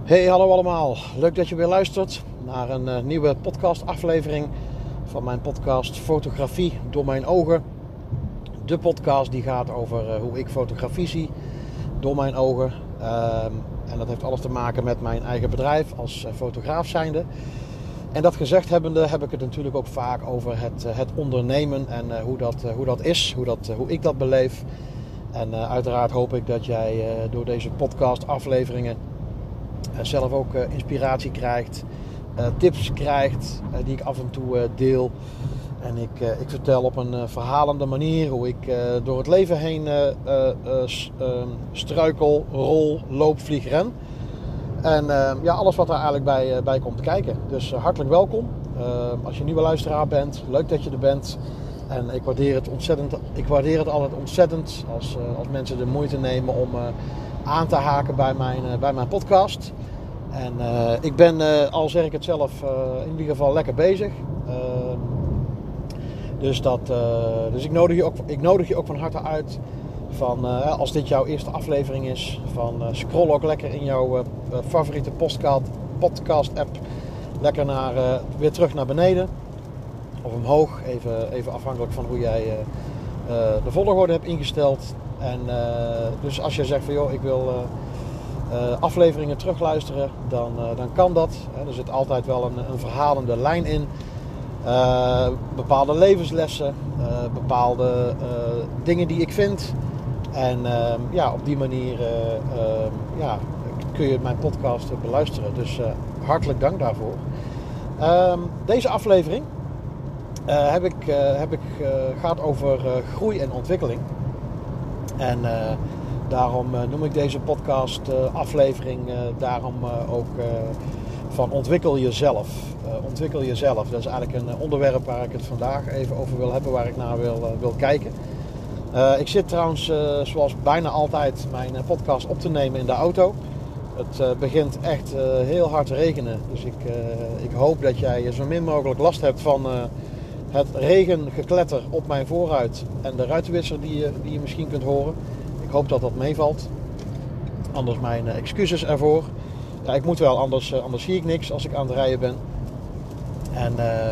Hey, hallo allemaal. Leuk dat je weer luistert naar een nieuwe podcastaflevering van mijn podcast Fotografie door mijn ogen. De podcast die gaat over hoe ik fotografie zie door mijn ogen. En dat heeft alles te maken met mijn eigen bedrijf als fotograaf zijnde. En dat gezegd hebbende heb ik het natuurlijk ook vaak over het ondernemen en hoe dat is, hoe ik dat beleef. En uiteraard hoop ik dat jij door deze podcastafleveringen zelf ook inspiratie krijgt, tips krijgt die ik af en toe deel. En ik vertel op een verhalende manier hoe ik door het leven heen struikel, rol, loop, vlieg, ren. En alles wat daar eigenlijk bij komt kijken. Dus hartelijk welkom. Als je nieuwe luisteraar bent, leuk dat je er bent. En ik waardeer het altijd ontzettend als mensen de moeite nemen om aan te haken bij mijn podcast. En ik ben, al zeg ik het zelf, in ieder geval lekker bezig. Dus ik nodig je ook van harte uit. Als dit jouw eerste aflevering is, scroll ook lekker in jouw favoriete podcast app. Lekker weer terug naar beneden. Of omhoog, even afhankelijk van hoe jij de volgorde hebt ingesteld. En dus als je zegt van joh, ik wil afleveringen terugluisteren, dan kan dat. Er zit altijd wel een verhalende lijn in. Bepaalde levenslessen, bepaalde dingen die ik vind. En op die manier kun je mijn podcast beluisteren. Dus hartelijk dank daarvoor. Deze aflevering gaat over groei en ontwikkeling. En daarom noem ik deze podcast aflevering ook van ontwikkel jezelf. Ontwikkel jezelf, dat is eigenlijk een onderwerp waar ik het vandaag even over wil hebben, waar ik naar wil kijken. Ik zit trouwens zoals bijna altijd mijn podcast op te nemen in de auto. Het begint echt heel hard te regenen, dus ik hoop dat jij zo min mogelijk last hebt van het regengekletter op mijn voorruit en de ruitenwisser die je misschien kunt horen. Ik hoop dat dat meevalt. Anders mijn excuses ervoor. Ja, ik moet wel, anders zie ik niks als ik aan het rijden ben. En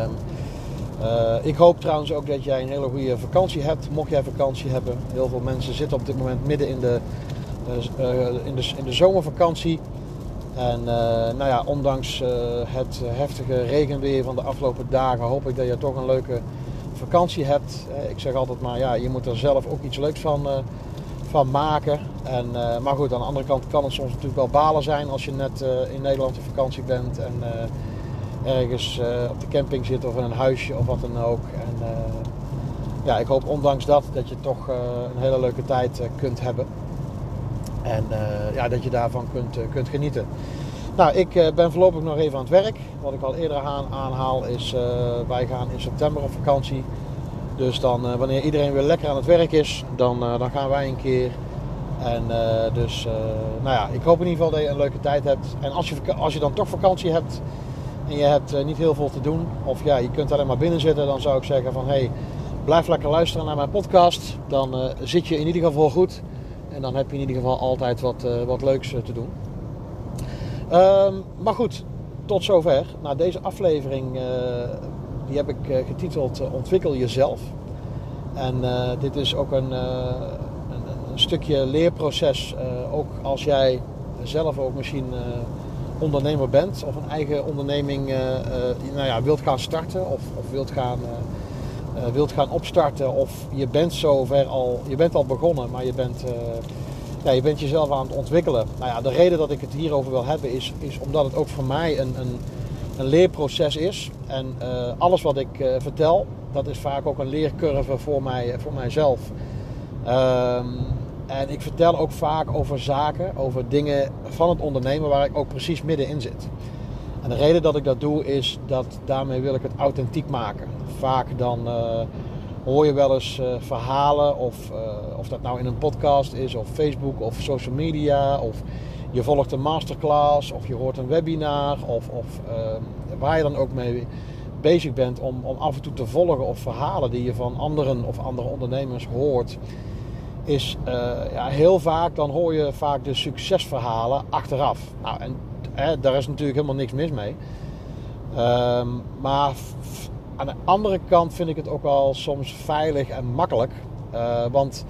ik hoop trouwens ook dat jij een hele goede vakantie hebt. Mocht jij vakantie hebben. Heel veel mensen zitten op dit moment midden in de zomervakantie. En ondanks het heftige regenweer van de afgelopen dagen hoop ik dat je toch een leuke vakantie hebt. Ik zeg altijd maar, je moet er zelf ook iets leuks van maken. Maar goed, aan de andere kant kan het soms natuurlijk wel balen zijn als je net in Nederland op vakantie bent en ergens op de camping zit of in een huisje of wat dan ook. En ik hoop ondanks dat je toch een hele leuke tijd kunt hebben. En dat je daarvan kunt genieten. Nou, ik ben voorlopig nog even aan het werk. Wat ik al eerder aanhaal is, wij gaan in september op vakantie. Dus dan, wanneer iedereen weer lekker aan het werk is, dan gaan wij een keer. En ik hoop in ieder geval dat je een leuke tijd hebt. En als je dan toch vakantie hebt en je hebt niet heel veel te doen, of je kunt alleen maar binnen zitten, dan zou ik zeggen van hey, blijf lekker luisteren naar mijn podcast. Dan zit je in ieder geval goed. En dan heb je in ieder geval altijd wat leuks te doen. Maar goed, tot zover. Nou, deze aflevering die heb ik getiteld Ontwikkel jezelf. En dit is ook een stukje leerproces. Ook als jij zelf ook misschien ondernemer bent of een eigen onderneming wilt gaan starten of wilt gaan opstarten. Of je bent zover je bent al begonnen, maar je bent jezelf aan het ontwikkelen. Nou ja, de reden dat ik het hierover wil hebben is omdat het ook voor mij een leerproces is. En alles wat ik vertel, dat is vaak ook een leercurve voor mijzelf. En ik vertel ook vaak over zaken, over dingen van het ondernemen waar ik ook precies middenin zit. En de reden dat ik dat doe is dat daarmee wil ik het authentiek maken. Vaak dan hoor je wel eens verhalen of dat nou in een podcast is of Facebook of social media of je volgt een masterclass of je hoort een webinar of waar je dan ook mee bezig bent om af en toe te volgen of verhalen die je van anderen of andere ondernemers hoort, is heel vaak, dan hoor je vaak de succesverhalen achteraf. Nou, en Daar is natuurlijk helemaal niks mis mee. Maar aan de andere kant vind ik het ook al soms veilig en makkelijk. Want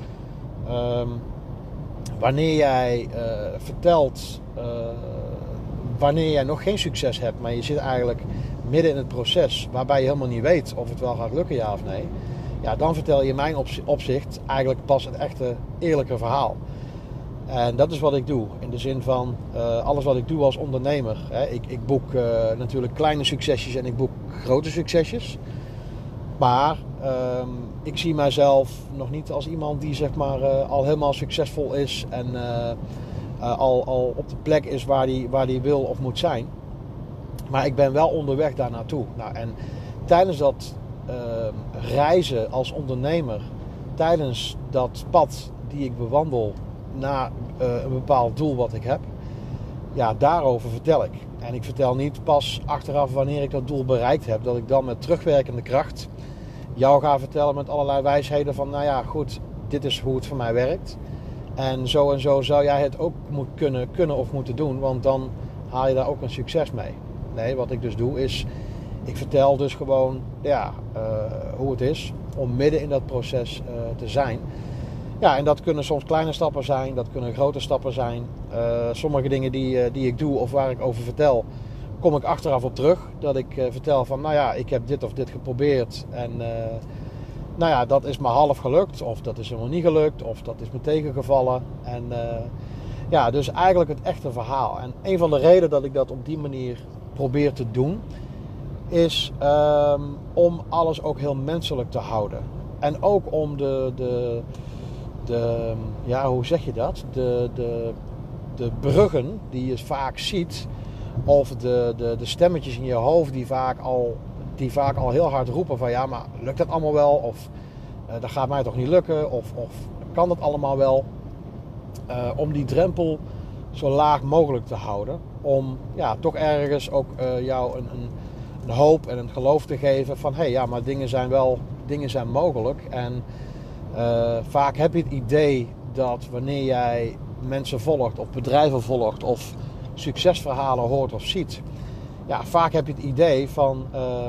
wanneer jij vertelt, wanneer jij nog geen succes hebt, maar je zit eigenlijk midden in het proces waarbij je helemaal niet weet of het wel gaat lukken, ja of nee. Ja, dan vertel je in mijn opzicht eigenlijk pas het echte eerlijke verhaal. En dat is wat ik doe. In de zin van alles wat ik doe als ondernemer. Ik boek natuurlijk kleine succesjes en ik boek grote succesjes. Maar ik zie mijzelf nog niet als iemand die zeg maar al helemaal succesvol is. En al op de plek is waar die wil of moet zijn. Maar ik ben wel onderweg daar naartoe. Nou, en tijdens dat reizen als ondernemer. Tijdens dat pad die ik bewandel naar een bepaald doel wat ik heb. Ja, daarover vertel ik. En ik vertel niet pas achteraf wanneer ik dat doel bereikt heb. Dat ik dan met terugwerkende kracht jou ga vertellen met allerlei wijsheden van... Nou ja, goed, dit is hoe het voor mij werkt. En zo zou jij het ook kunnen of moeten doen. Want dan haal je daar ook een succes mee. Nee, wat ik dus doe is... Ik vertel dus gewoon hoe het is om midden in dat proces te zijn. Ja, en dat kunnen soms kleine stappen zijn, dat kunnen grote stappen zijn. Sommige dingen die ik doe of waar ik over vertel, kom ik achteraf op terug. Dat ik vertel van, nou ja, ik heb dit of dit geprobeerd. En nou ja, dat is maar half gelukt. Of dat is helemaal niet gelukt. Of dat is me tegengevallen. En ja, dus eigenlijk het echte verhaal. En een van de redenen dat ik dat op die manier probeer te doen... is om alles ook heel menselijk te houden. En ook om de hoe zeg je dat? De bruggen die je vaak ziet, of de stemmetjes in je hoofd die vaak al heel hard roepen van ja, maar lukt dat allemaal wel? Of dat gaat mij toch niet lukken? Of kan dat allemaal wel? Om die drempel zo laag mogelijk te houden. Om ja, toch ergens ook jou een hoop en een geloof te geven van ja, maar dingen zijn mogelijk. En vaak heb je het idee dat wanneer jij mensen volgt of bedrijven volgt of succesverhalen hoort of ziet, ja, vaak heb je het idee van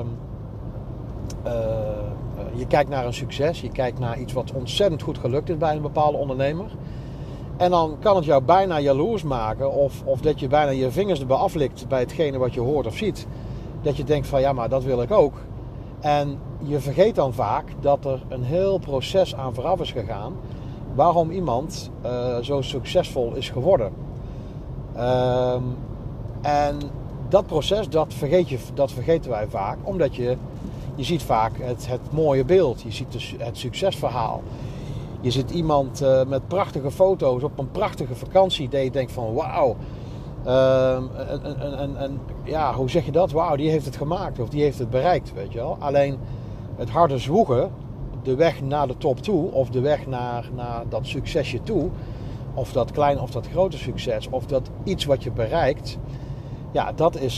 je kijkt naar een succes, je kijkt naar iets wat ontzettend goed gelukt is bij een bepaalde ondernemer. En dan kan het jou bijna jaloers maken of dat je bijna je vingers erbij aflikt bij hetgene wat je hoort of ziet. Dat je denkt van ja, maar dat wil ik ook. En je vergeet dan vaak dat er een heel proces aan vooraf is gegaan waarom iemand zo succesvol is geworden. En dat proces, dat vergeten wij vaak, omdat je ziet vaak het mooie beeld. Je ziet dus het succesverhaal. Je ziet iemand met prachtige foto's op een prachtige vakantie dat je denkt van wauw. Ja, hoe zeg je dat? Wauw, die heeft het gemaakt of die heeft het bereikt, weet je wel. Alleen het harde zwoegen, de weg naar de top toe of de weg naar dat succesje toe, of dat kleine of dat grote succes, of dat iets wat je bereikt, ja,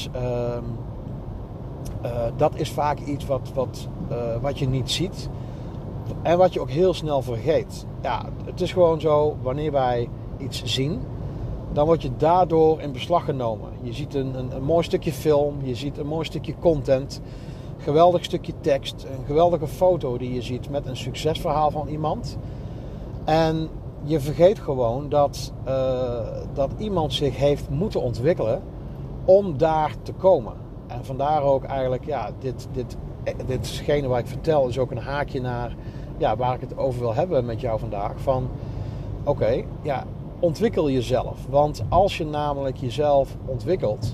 dat is vaak iets wat je niet ziet en wat je ook heel snel vergeet. Ja, het is gewoon zo, wanneer wij iets zien, dan word je daardoor in beslag genomen. Je ziet een mooi stukje film, je ziet een mooi stukje content, een geweldig stukje tekst, een geweldige foto die je ziet met een succesverhaal van iemand. En je vergeet gewoon dat iemand zich heeft moeten ontwikkelen om daar te komen. En vandaar ook eigenlijk, ja, ditgene waar ik vertel is ook een haakje naar waar ik het over wil hebben met jou vandaag. Van oké, ja, ontwikkel jezelf. Want als je namelijk jezelf ontwikkelt,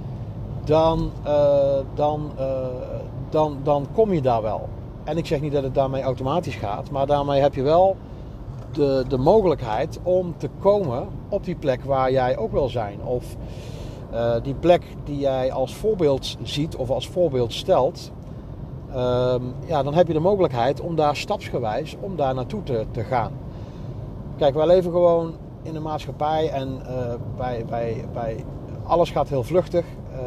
dan kom je daar wel. En ik zeg niet dat het daarmee automatisch gaat, maar daarmee heb je wel de mogelijkheid om te komen op die plek waar jij ook wil zijn. Of die plek die jij als voorbeeld ziet of als voorbeeld stelt. Dan heb je de mogelijkheid om daar stapsgewijs om daar naartoe te gaan. Kijk, wij leven gewoon in een maatschappij en bij alles gaat heel vluchtig.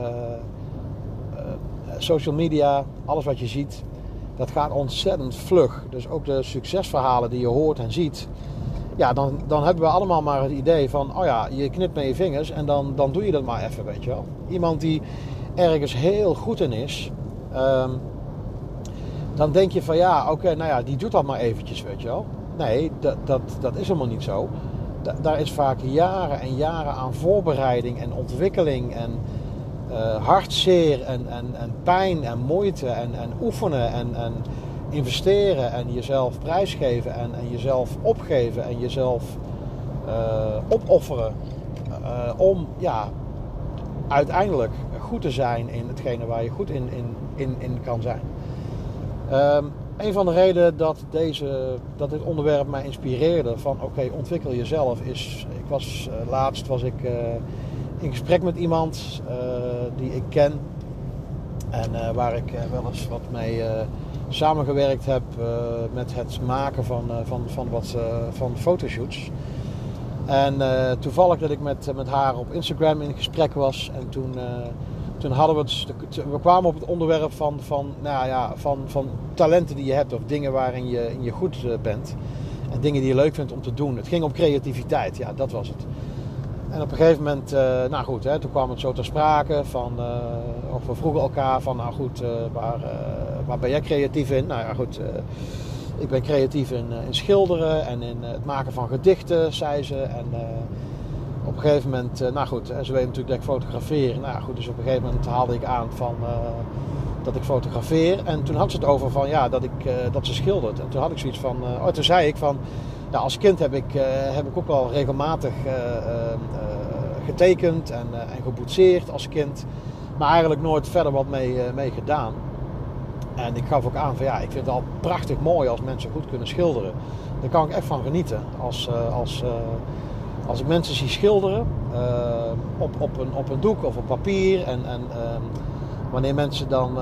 Social media, alles wat je ziet, dat gaat ontzettend vlug. Dus ook de succesverhalen die je hoort en ziet, ja, dan hebben we allemaal maar het idee van, oh ja, je knipt met je vingers en dan doe je dat maar even, weet je wel. Iemand die ergens heel goed in is, dan denk je van ja, oké, nou ja, die doet dat maar eventjes, weet je wel. Nee, dat is helemaal niet zo. Daar is vaak jaren en jaren aan voorbereiding en ontwikkeling en hartzeer en pijn en moeite en oefenen en investeren en jezelf prijsgeven en jezelf opgeven en jezelf opofferen om ja, uiteindelijk goed te zijn in hetgene waar je goed in kan zijn. Een van de redenen dat dit onderwerp mij inspireerde van oké, ontwikkel jezelf is, laatst was ik in gesprek met iemand die ik ken en waar ik wel eens wat mee samengewerkt heb met het maken van fotoshoots. En toevallig dat ik met haar op Instagram in gesprek was en toen hadden we kwamen op het onderwerp van talenten die je hebt of dingen waarin je goed bent en dingen die je leuk vindt om te doen. Het ging om creativiteit, ja, dat was het. En op een gegeven moment, toen kwam het zo ter sprake of we vroegen elkaar van, waar ben jij creatief in? Nou ja, goed, ik ben creatief in schilderen en in het maken van gedichten, zei ze. En op een gegeven moment, ze weet natuurlijk dat ik fotografeer. Nou ja, goed, dus op een gegeven moment haalde ik aan van dat ik fotografeer. En toen had ze het over van, ja, dat ze schildert. En toen had ik zoiets van, toen zei ik van, nou, als kind heb ik ook wel regelmatig getekend en geboetseerd als kind. Maar eigenlijk nooit verder wat mee gedaan. En ik gaf ook aan van ja, ik vind het al prachtig mooi als mensen goed kunnen schilderen. Daar kan ik echt van genieten. Als ik mensen zie schilderen op een doek of op papier. En wanneer mensen dan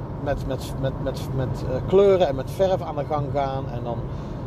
met kleuren en met verf aan de gang gaan. En dan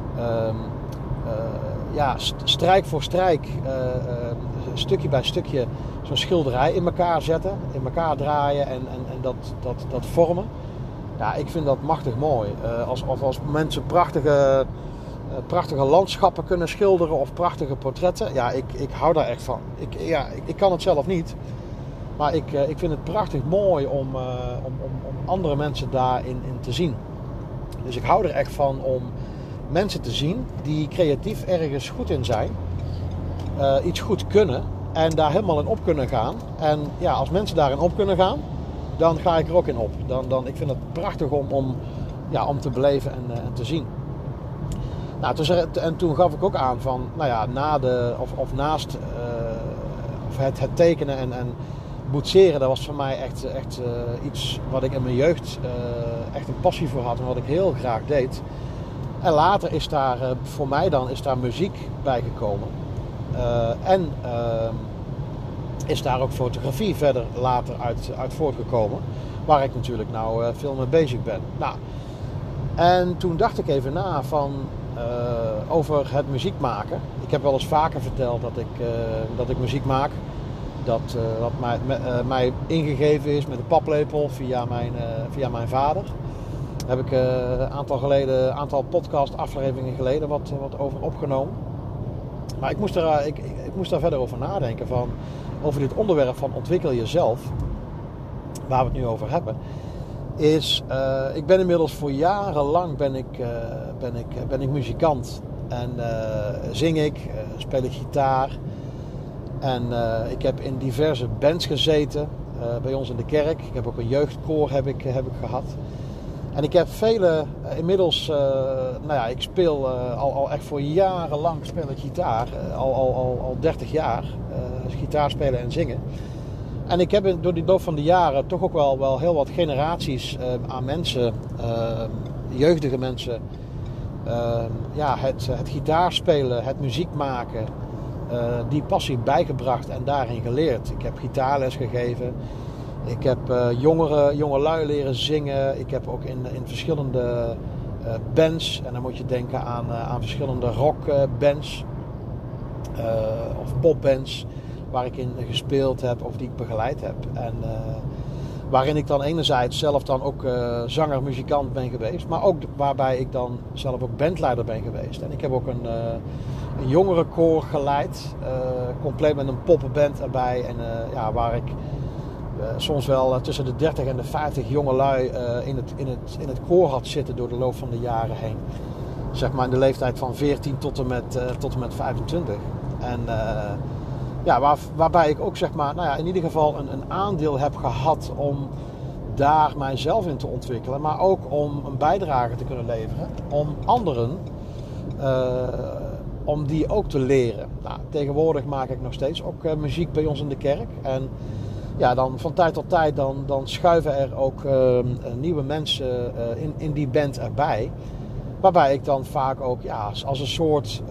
strijk voor strijk, stukje bij stukje zo'n schilderij in elkaar zetten. In elkaar draaien en dat vormen. Ja, ik vind dat machtig mooi. Als mensen prachtige landschappen kunnen schilderen of prachtige portretten. Ja, ik hou daar echt van. Ik kan het zelf niet. Maar ik vind het prachtig mooi om andere mensen daarin te zien. Dus ik hou er echt van om mensen te zien die creatief ergens goed in zijn. Iets goed kunnen en daar helemaal in op kunnen gaan. En ja, als mensen daarin op kunnen gaan, dan ga ik er ook in op. Ik vind het prachtig om te beleven en te zien. Nou, toen gaf ik ook aan van, nou ja, naast het tekenen en boetseren, dat was voor mij echt iets wat ik in mijn jeugd echt een passie voor had en wat ik heel graag deed. En later is daar voor mij muziek bijgekomen. Is daar ook fotografie verder later uit voortgekomen. Waar ik natuurlijk nou veel mee bezig ben. Nou, en toen dacht ik even na over het muziek maken. Ik heb wel eens vaker verteld dat ik muziek maak. Dat mij ingegeven is met een paplepel via mijn vader. Daar heb ik een aantal podcast afleveringen geleden wat over opgenomen. Maar ik moest daar verder over nadenken over dit onderwerp van ontwikkel jezelf, waar we het nu over hebben, ik ben inmiddels voor jarenlang ben ik muzikant en zing ik, speel ik gitaar en ik heb in diverse bands gezeten bij ons in de kerk. Ik heb ook een jeugdkoor heb ik gehad. En ik heb inmiddels, ik speel al echt voor jarenlang speel ik gitaar, al 30 jaar, gitaar spelen en zingen. En ik heb door die loop van de jaren toch ook wel heel wat generaties aan mensen, jeugdige mensen, het gitaarspelen, het muziek maken, die passie bijgebracht en daarin geleerd. Ik heb gitaarles gegeven. Ik heb jongelui leren zingen. Ik heb ook in verschillende bands. En dan moet je denken aan verschillende rockbands. Of popbands. Waar ik in gespeeld heb of die ik begeleid heb. En Waarin ik dan enerzijds zelf dan ook zanger, muzikant ben geweest. Maar ook waarbij ik dan zelf ook bandleider ben geweest. En ik heb ook een jongerenkoor geleid. Compleet met een poppenband erbij. En waar ik soms wel tussen de 30 en de 50 jongelui in het koor had zitten door de loop van de jaren heen. Zeg maar in de leeftijd van 14 tot en met 25. En waarbij ik ook zeg maar, in ieder geval een aandeel heb gehad om daar mijzelf in te ontwikkelen. Maar ook om een bijdrage te kunnen leveren. Om anderen, om die ook te leren. Nou, tegenwoordig maak ik nog steeds ook muziek bij ons in de kerk. En ja, dan van tijd tot tijd dan schuiven er ook nieuwe mensen in die band erbij. Waarbij ik dan vaak ook als een soort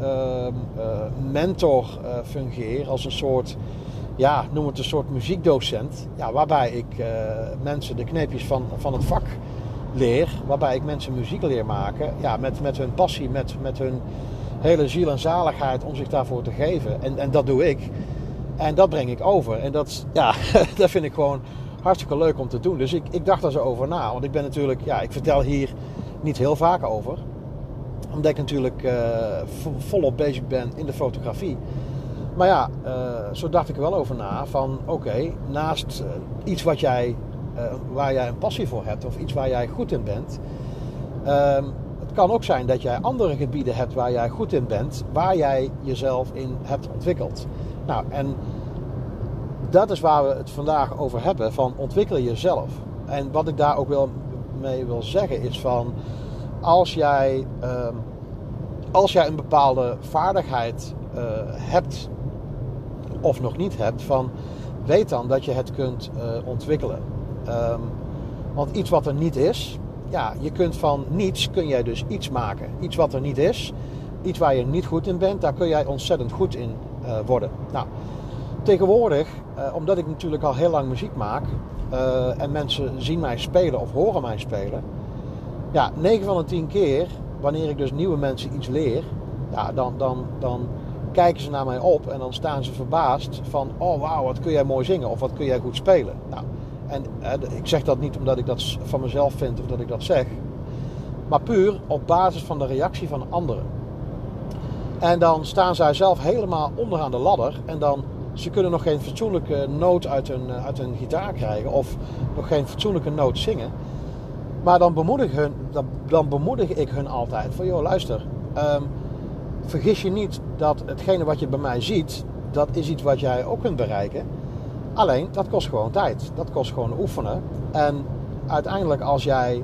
mentor fungeer. Als een soort, noem het een soort muziekdocent. Ja, waarbij ik mensen de kneepjes van het vak leer. Waarbij ik mensen muziek leer maken. Ja, met hun passie, met hun hele ziel en zaligheid om zich daarvoor te geven. En dat doe ik. En dat breng ik over. En dat vind ik gewoon hartstikke leuk om te doen. Dus ik dacht er zo over na. Want ik ben natuurlijk, ik vertel hier niet heel vaak over. Omdat ik natuurlijk volop bezig ben in de fotografie. Maar zo dacht ik er wel over na. Van oké, naast iets waar jij een passie voor hebt. Of iets waar jij goed in bent. Het kan ook zijn dat jij andere gebieden hebt waar jij goed in bent. Waar jij jezelf in hebt ontwikkeld. Nou, en dat is waar we het vandaag over hebben. Van ontwikkel jezelf. En wat ik daar ook wel mee wil zeggen is van... Als jij een bepaalde vaardigheid hebt of nog niet hebt, weet dan dat je het kunt ontwikkelen. Want iets wat er niet is, je kunt van niets kun jij dus iets maken. Iets wat er niet is, iets waar je niet goed in bent, daar kun jij ontzettend goed in worden. Nou, tegenwoordig, omdat ik natuurlijk al heel lang muziek maak en mensen zien mij spelen of horen mij spelen. 9 van de 10 keer, wanneer ik dus nieuwe mensen iets leer, dan kijken ze naar mij op en dan staan ze verbaasd van, oh wauw, wat kun jij mooi zingen of wat kun jij goed spelen. Nou, en ik zeg dat niet omdat ik dat van mezelf vind of dat ik dat zeg, maar puur op basis van de reactie van anderen. En dan staan zij zelf helemaal onderaan de ladder en ze kunnen nog geen fatsoenlijke noot uit hun gitaar krijgen of nog geen fatsoenlijke noot zingen. Maar dan bemoedig ik hun altijd van, joh, luister, vergis je niet dat hetgene wat je bij mij ziet, dat is iets wat jij ook kunt bereiken. Alleen, dat kost gewoon tijd. Dat kost gewoon oefenen. En uiteindelijk als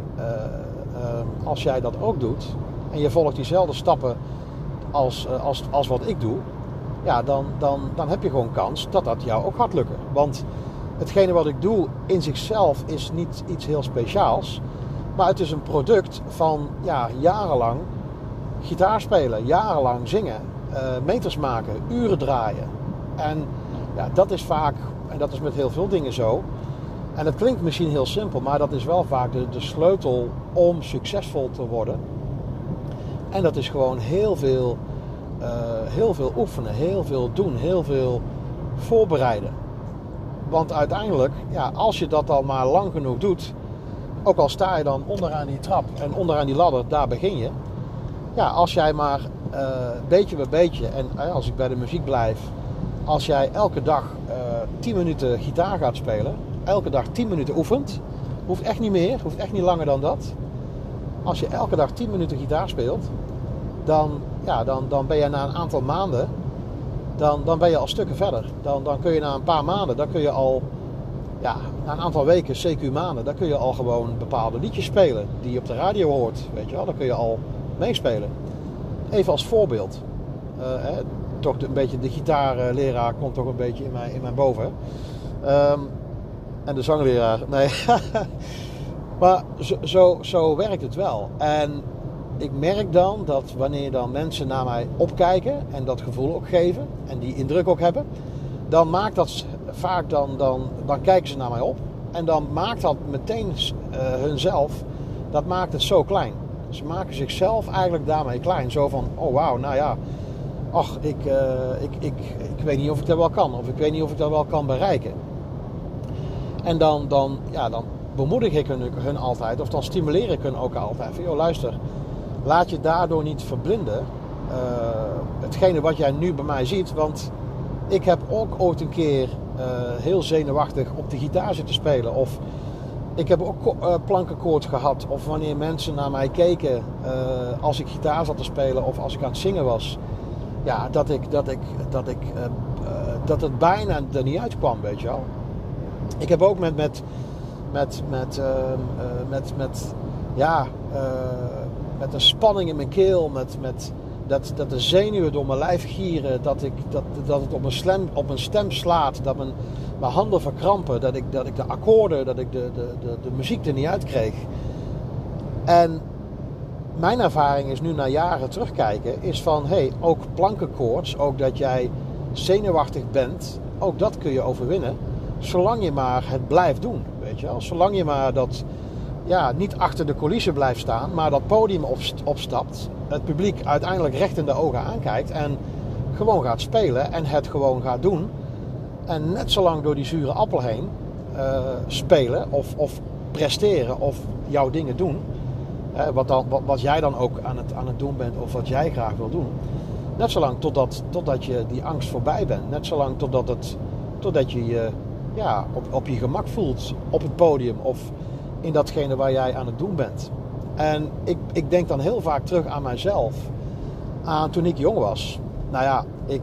jij dat ook doet en je volgt diezelfde stappen als wat ik doe, dan heb je gewoon kans dat jou ook gaat lukken. Want hetgene wat ik doe in zichzelf is niet iets heel speciaals. Maar het is een product van jarenlang gitaar spelen, jarenlang zingen, meters maken, uren draaien. En dat is vaak, en dat is met heel veel dingen zo. En het klinkt misschien heel simpel, maar dat is wel vaak de sleutel om succesvol te worden. En dat is gewoon heel veel oefenen, heel veel doen, heel veel voorbereiden. Want uiteindelijk, als je dat al maar lang genoeg doet, ook al sta je dan onderaan die trap en onderaan die ladder, daar begin je. Als jij maar beetje bij beetje, en als ik bij de muziek blijf, als jij elke dag 10 minuten gitaar gaat spelen, elke dag 10 minuten oefent, hoeft echt niet meer, hoeft echt niet langer dan dat. Als je elke dag 10 minuten gitaar speelt, dan ben je na een aantal maanden, dan ben je al stukken verder. Dan kun je na een paar maanden, dan kun je al, na een aantal weken, CQ maanden, dan kun je al gewoon bepaalde liedjes spelen die je op de radio hoort. Weet je wel, dan kun je al meespelen. Even als voorbeeld. Toch een beetje de gitaarleraar komt toch een beetje in mijn boven. En de zangleraar, nee. Maar zo werkt het wel. En ik merk dan dat wanneer dan mensen naar mij opkijken en dat gevoel ook geven en die indruk ook hebben, dan maakt dat vaak, dan kijken ze naar mij op en dan maakt dat meteen hunzelf, dat maakt het zo klein. Ze maken zichzelf eigenlijk daarmee klein. Zo van, oh wauw, nou ja, ach, ik weet niet of ik dat wel kan. Of ik weet niet of ik dat wel kan bereiken. En dan bemoedig ik hun altijd, of dan stimuleer ik hun ook altijd. Van, joh, luister, laat je daardoor niet verblinden. Hetgene wat jij nu bij mij ziet, want ik heb ook ooit een keer heel zenuwachtig op de gitaar zitten spelen. Of ik heb ook plankenkoorts gehad. Of wanneer mensen naar mij keken als ik gitaar zat te spelen of als ik aan het zingen was. Ja, dat het bijna er niet uitkwam, weet je wel. Ik heb ook met een spanning in mijn keel, dat de zenuwen door mijn lijf gieren, dat het op mijn stem slaat, dat mijn handen verkrampen, dat ik de akkoorden, dat ik de muziek er niet uit kreeg. En mijn ervaring is nu na jaren terugkijken, is van ook plankenkoorts, ook dat jij zenuwachtig bent, ook dat kun je overwinnen, zolang je maar het blijft doen, weet je wel. Zolang je maar niet achter de coulissen blijft staan, maar dat podium opstapt, het publiek uiteindelijk recht in de ogen aankijkt en gewoon gaat spelen en het gewoon gaat doen. En net zo lang door die zure appel heen spelen of presteren of jouw dingen doen. Wat jij dan ook aan het doen bent of wat jij graag wil doen. Net zo lang totdat je die angst voorbij bent. Net zo lang totdat je je op je gemak voelt op het podium of in datgene waar jij aan het doen bent. En ik denk dan heel vaak terug aan mijzelf. Aan toen ik jong was. Nou ja,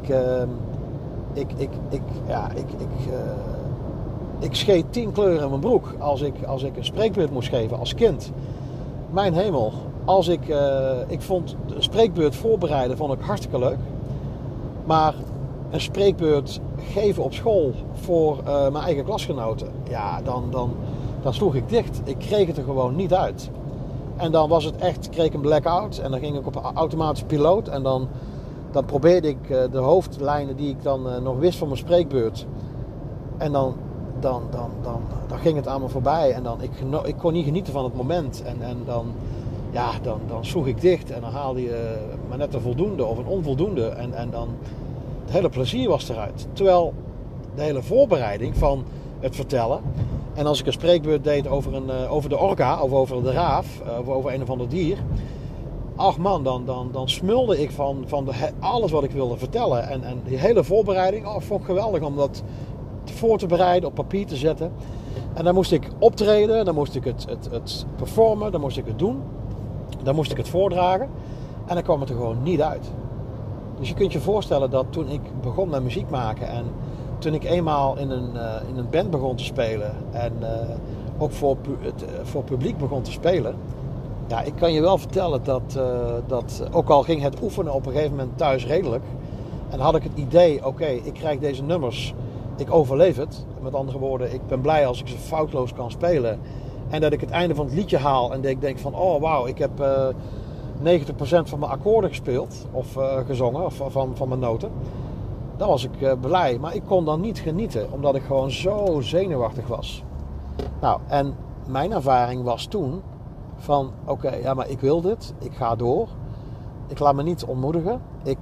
ik scheet 10 kleuren in mijn broek als ik een spreekbeurt moest geven als kind. Mijn hemel. Ik vond een spreekbeurt voorbereiden vond ik hartstikke leuk. Maar een spreekbeurt geven op school voor mijn eigen klasgenoten. Ja, dan sloeg ik dicht. Ik kreeg het er gewoon niet uit. En dan was het echt, kreeg ik een blackout. En dan ging ik op automatische piloot. En dan probeerde ik de hoofdlijnen die ik dan nog wist van mijn spreekbeurt. En dan ging het aan me voorbij. En ik kon niet genieten van het moment. En dan sloeg ik dicht. En dan haalde je maar net een voldoende of een onvoldoende. En dan het hele plezier was eruit. Terwijl de hele voorbereiding van het vertellen. En als ik een spreekbeurt deed over de orka of over de raaf of over een of ander dier. Ach man, dan smulde ik van alles wat ik wilde vertellen. En die hele voorbereiding, vond ik geweldig om dat voor te bereiden, op papier te zetten. En dan moest ik optreden, dan moest ik het performen, dan moest ik het doen. Dan moest ik het voordragen. En dan kwam het er gewoon niet uit. Dus je kunt je voorstellen dat toen ik begon met muziek maken en toen ik eenmaal in een band begon te spelen en ook voor publiek begon te spelen. Ja, ik kan je wel vertellen dat ook al ging het oefenen op een gegeven moment thuis redelijk. En had ik het idee, oké, ik krijg deze nummers, ik overleef het. Met andere woorden, ik ben blij als ik ze foutloos kan spelen. En dat ik het einde van het liedje haal en dat ik denk van, oh wauw, ik heb 90% van mijn akkoorden gespeeld of gezongen of van mijn noten. Dan was ik blij, maar ik kon dan niet genieten, omdat ik gewoon zo zenuwachtig was. Nou, en mijn ervaring was toen van, oké, maar ik wil dit, ik ga door. Ik laat me niet ontmoedigen.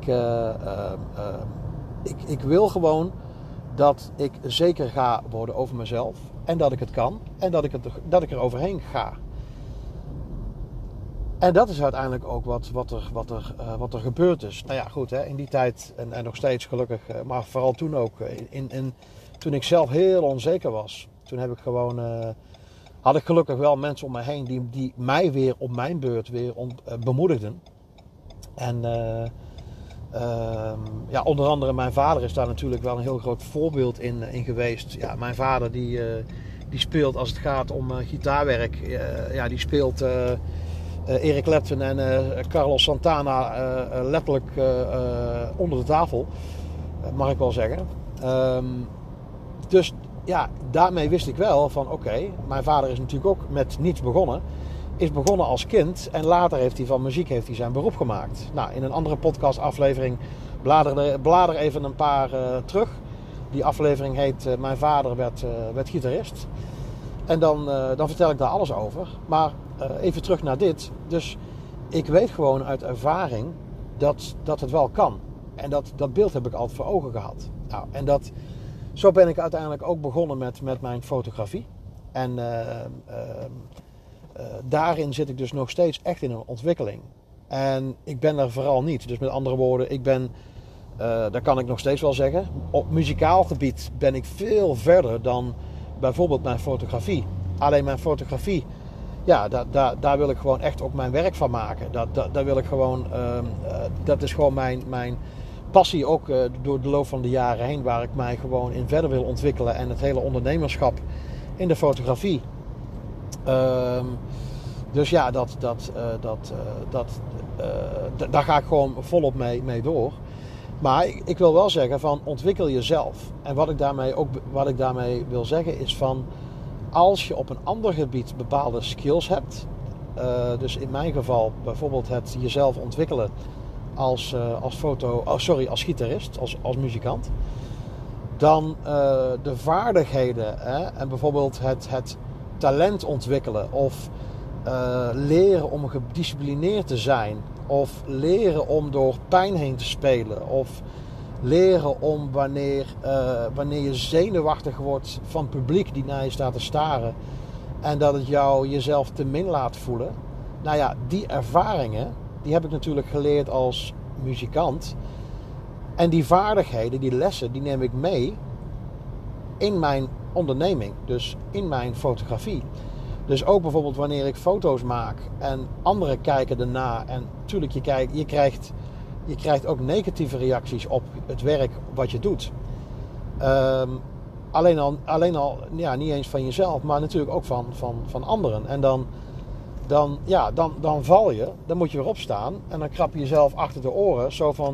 Ik wil gewoon dat ik zeker ga worden over mezelf. En dat ik het kan. En dat ik er overheen ga. En dat is uiteindelijk ook wat er gebeurd is. Nou ja, goed, hè, in die tijd en nog steeds gelukkig. Maar vooral toen ook. Toen ik zelf heel onzeker was. Toen heb ik gewoon... had ik gelukkig wel mensen om me heen die mij weer op mijn beurt weer bemoedigden. En onder andere mijn vader is daar natuurlijk wel een heel groot voorbeeld in geweest. Ja, mijn vader die speelt als het gaat om gitaarwerk. Die speelt Eric Clapton en Carlos Santana letterlijk onder de tafel. Mag ik wel zeggen. Dus ja, daarmee wist ik wel van mijn vader is natuurlijk ook met niets begonnen. Is begonnen als kind en later heeft hij van muziek zijn beroep gemaakt. Nou, in een andere podcastaflevering blader even een paar terug. Die aflevering heet Mijn vader werd gitarist. En dan vertel ik daar alles over. Maar even terug naar dit. Dus ik weet gewoon uit ervaring dat het wel kan. En dat beeld heb ik altijd voor ogen gehad. Nou, en zo ben ik uiteindelijk ook begonnen met mijn fotografie. En daarin zit ik dus nog steeds echt in een ontwikkeling. En ik ben er vooral niet. Dus met andere woorden, ik ben, dat kan ik nog steeds wel zeggen, op muzikaal gebied ben ik veel verder dan bijvoorbeeld mijn fotografie. Alleen mijn fotografie, ja, daar wil ik gewoon echt ook mijn werk van maken. Daar wil ik gewoon, dat is gewoon mijn passie ook door de loop van de jaren heen, waar ik mij gewoon in verder wil ontwikkelen. En het hele ondernemerschap in de fotografie. Dus ja, daar ga ik gewoon volop mee door. Maar ik wil wel zeggen van ontwikkel jezelf. En wat ik daarmee wil zeggen is van als je op een ander gebied bepaalde skills hebt. Dus in mijn geval bijvoorbeeld het jezelf ontwikkelen als gitarist, als muzikant. Dan de vaardigheden en bijvoorbeeld het talent ontwikkelen of leren om gedisciplineerd te zijn of leren om door pijn heen te spelen of leren om wanneer je zenuwachtig wordt van publiek die naar je staat te staren en dat het jezelf te min laat voelen. Nou ja, die ervaringen die heb ik natuurlijk geleerd als muzikant en die vaardigheden, die lessen, die neem ik mee in mijn onderneming, dus in mijn fotografie. Dus ook bijvoorbeeld wanneer ik foto's maak en anderen kijken erna. En natuurlijk, je krijgt ook negatieve reacties op het werk wat je doet. Alleen al ja, niet eens van jezelf, maar natuurlijk ook van anderen. En dan val je, dan moet je weer opstaan en dan krap je jezelf achter de oren. Zo van,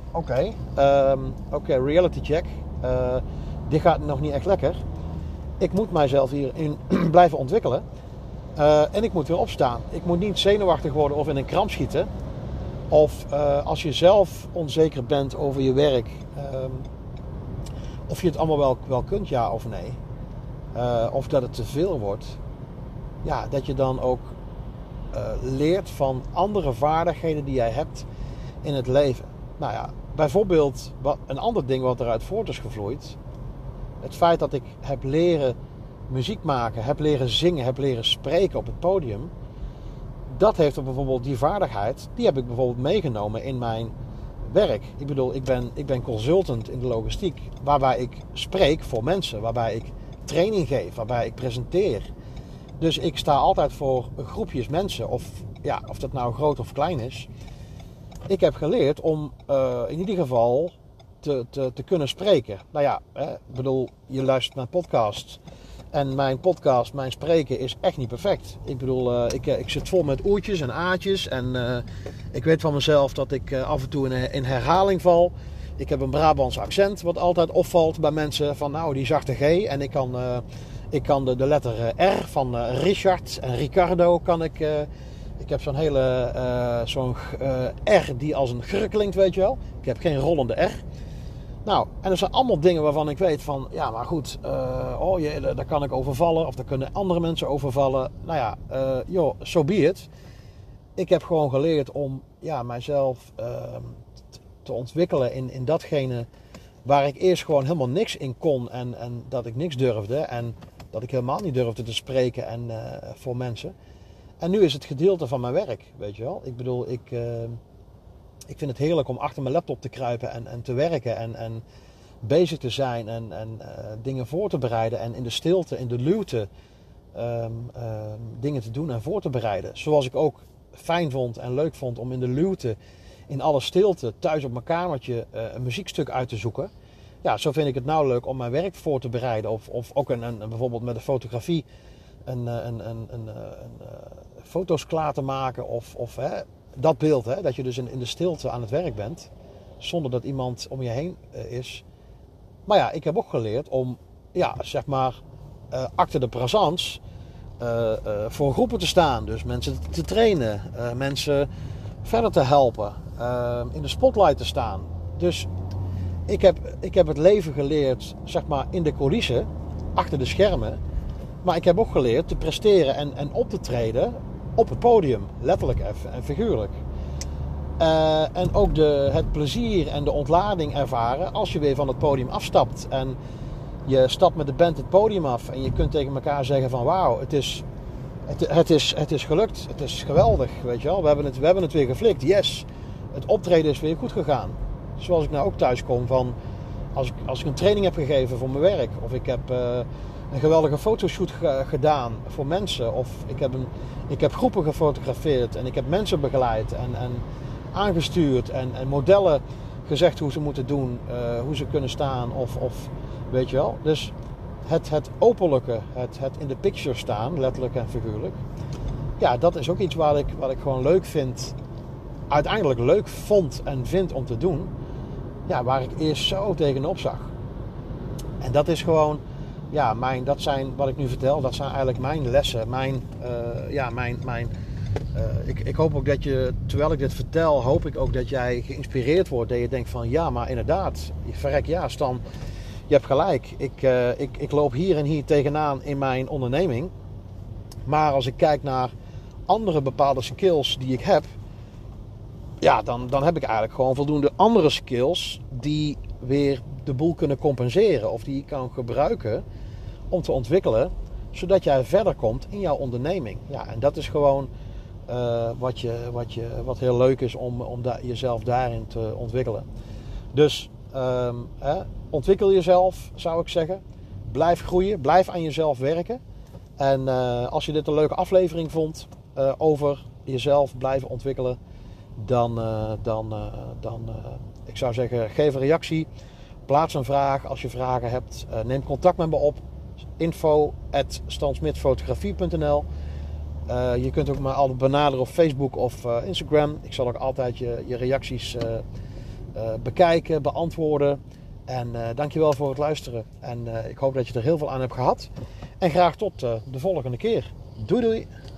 oké, reality check. Dit gaat nog niet echt lekker. Ik moet mijzelf hierin blijven ontwikkelen. En ik moet weer opstaan. Ik moet niet zenuwachtig worden of in een kramp schieten. Of als je zelf onzeker bent over je werk. Of je het allemaal wel kunt, ja of nee. Of dat het te veel wordt. Ja, dat je dan ook leert van andere vaardigheden die jij hebt in het leven. Nou ja, bijvoorbeeld een ander ding wat eruit voort is gevloeid. Het feit dat ik heb leren muziek maken, heb leren zingen, heb leren spreken op het podium. Dat heeft er bijvoorbeeld die vaardigheid, die heb ik bijvoorbeeld meegenomen in mijn werk. Ik bedoel, ik ben consultant in de logistiek, waarbij ik spreek voor mensen, waarbij ik training geef, waarbij ik presenteer. Dus ik sta altijd voor groepjes mensen, of dat nou groot of klein is. Ik heb geleerd om in ieder geval te kunnen spreken. Nou ja, ik bedoel, je luistert naar podcast. En mijn spreken is echt niet perfect. Ik bedoel, ik zit vol met oertjes en aatjes. En ik weet van mezelf dat ik af en toe in herhaling val. Ik heb een Brabants accent wat altijd opvalt bij mensen. Van nou, die zachte G. En ik kan de letter R van Richard en Ricardo kan ik... Ik heb zo'n hele R die als een gr klinkt, weet je wel. Ik heb geen rollende R. Nou, en dat zijn allemaal dingen waarvan ik weet van... Ja, maar goed, daar kan ik overvallen. Of daar kunnen andere mensen overvallen. Nou ja, so be it. Ik heb gewoon geleerd om mijzelf te ontwikkelen in datgene... waar ik eerst gewoon helemaal niks in kon. En dat ik niks durfde. En dat ik helemaal niet durfde te spreken voor mensen. En nu is het gedeelte van mijn werk, weet je wel. Ik bedoel, ik vind het heerlijk om achter mijn laptop te kruipen en te werken en bezig te zijn en dingen voor te bereiden. En in de stilte, in de luwte dingen te doen en voor te bereiden. Zoals ik ook fijn vond en leuk vond om in de luwte, in alle stilte, thuis op mijn kamertje een muziekstuk uit te zoeken. Ja, zo vind ik het nou leuk om mijn werk voor te bereiden. Of ook bijvoorbeeld met de fotografie een foto's klaar te maken. Of dat beeld, dat je dus in de stilte aan het werk bent. Zonder dat iemand om je heen is. Maar ja, ik heb ook geleerd om, acte de présence voor groepen te staan. Dus mensen te trainen. Mensen verder te helpen. In de spotlight te staan. Dus ik heb het leven geleerd, in de coulissen. Achter de schermen. Maar ik heb ook geleerd te presteren en op te treden op het podium. Letterlijk even en figuurlijk. En ook het plezier en de ontlading ervaren als je weer van het podium afstapt. En Je stapt met de band het podium af en je kunt tegen elkaar zeggen van wauw, het is gelukt. Het is geweldig, weet je wel. We hebben het weer geflikt. Yes, het optreden is weer goed gegaan. Zoals ik nou ook thuis kom van als ik een training heb gegeven voor mijn werk. Of ik heb een geweldige fotoshoot gedaan voor mensen. Of ik heb groepen gefotografeerd en ik heb mensen begeleid en aangestuurd en modellen gezegd hoe ze moeten doen, hoe ze kunnen staan of weet je wel. Dus het openlijke, het in de picture staan, letterlijk en figuurlijk. Ja, dat is ook iets wat ik gewoon leuk vind. Uiteindelijk leuk vond en vind om te doen. Ja, waar ik eerst zo tegenop zag. En dat is gewoon, ja, dat zijn wat ik nu vertel, dat zijn eigenlijk mijn lessen. Ik hoop ook dat je, terwijl ik dit vertel, hoop ik ook dat jij geïnspireerd wordt. Dat je denkt van, ja, maar inderdaad, verrek ja, Stan, je hebt gelijk. Ik loop hier en hier tegenaan in mijn onderneming. Maar als ik kijk naar andere bepaalde skills die ik heb, ja, dan heb ik eigenlijk gewoon voldoende andere skills die weer de boel kunnen compenseren. Of die je kan gebruiken om te ontwikkelen, zodat jij verder komt in jouw onderneming. Ja, en dat is gewoon wat heel leuk is om jezelf daarin te ontwikkelen. Dus ontwikkel jezelf, zou ik zeggen. Blijf groeien, blijf aan jezelf werken. En als je dit een leuke aflevering vond over jezelf blijven ontwikkelen, dan ik zou zeggen, geef een reactie. Plaats een vraag als je vragen hebt. Neem contact met me op. info@stansmithfotografie.nl. Je kunt ook me altijd benaderen op Facebook of Instagram. Ik zal ook altijd je reacties bekijken, beantwoorden. En dankjewel voor het luisteren. En ik hoop dat je er heel veel aan hebt gehad. En graag tot de volgende keer. Doei doei!